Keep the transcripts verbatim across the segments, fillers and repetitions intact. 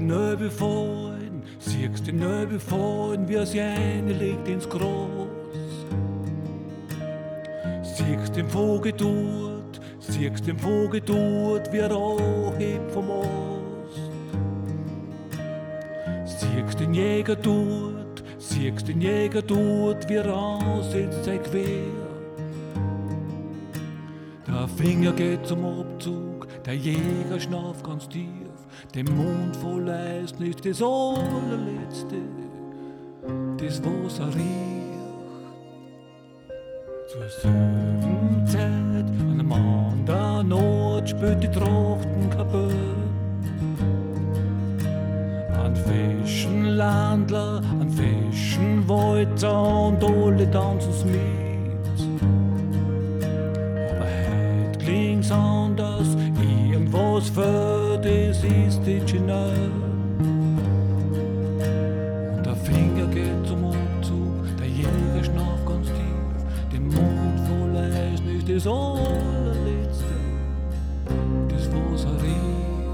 den Nöbel fallen, siehst den Nöbel fallen, wie es eine liegt ins Gras. Siehst den Vogel dort, siehst den Vogel dort, wie er anhebt vom Ast. Siehst den Jäger dort, siehst den Jäger dort, wie er ansetzt sein Gewehr. Der Finger geht zum Abzug, der Jäger schnauft ganz tief, den Mund voll Eis nicht das allerletzte, das was er riecht. Zur selben Zeit, an einem anderen Ort, spürt die Trachtenkapelle. An frischen Landler, an frischen Walzer und alle tanzen's mit. Klingt's anders, irgendwas fehlt, es ist nicht schnell. Und der Finger geht zum Abzug, der Jäger schnauft ganz tief, den Mund voll Eis, nicht das allerletzte, das was er riecht.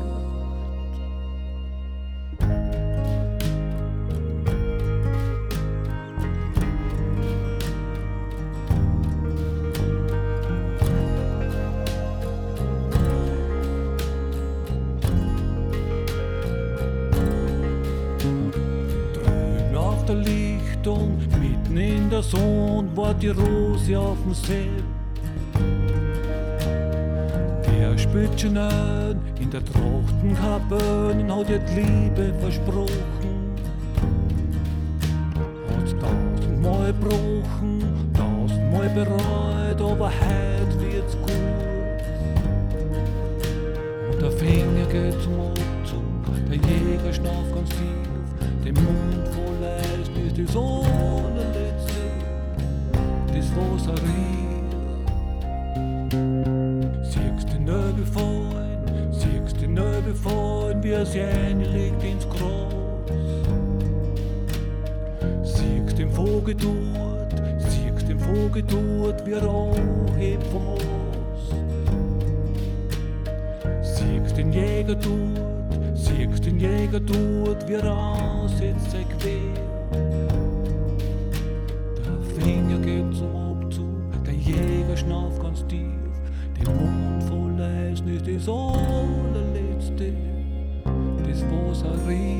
Der Lichtung, mitten in der Sonne, war die Rose auf dem See. Der spielt schon ein, in der Trachtenkapelle und hat ihr die Liebe versprochen. Hat's tausendmal gebrochen, tausendmal bereut, aber heut wird's gut. Und der Finger geht zum Abzug, der Jäger schnauft ganz tief, den Mund voll Eis, nicht das allerletzte, das was er riecht. Siehst den Nöbel fallen, siehst den Nöbel fallen, wie es reinlegt ins Gras. Siehst den Vogel dort, siehst den Vogel dort, wie er anhebt vom Ast. Siehst den Jäger dort, siehst den Jäger dort, wie er ansetzt sein Gewehr. Der Finger geht zum Abzug, der Jäger schnauft ganz tief, den Mund voll Eis, nicht das allerletzte, das was er riecht.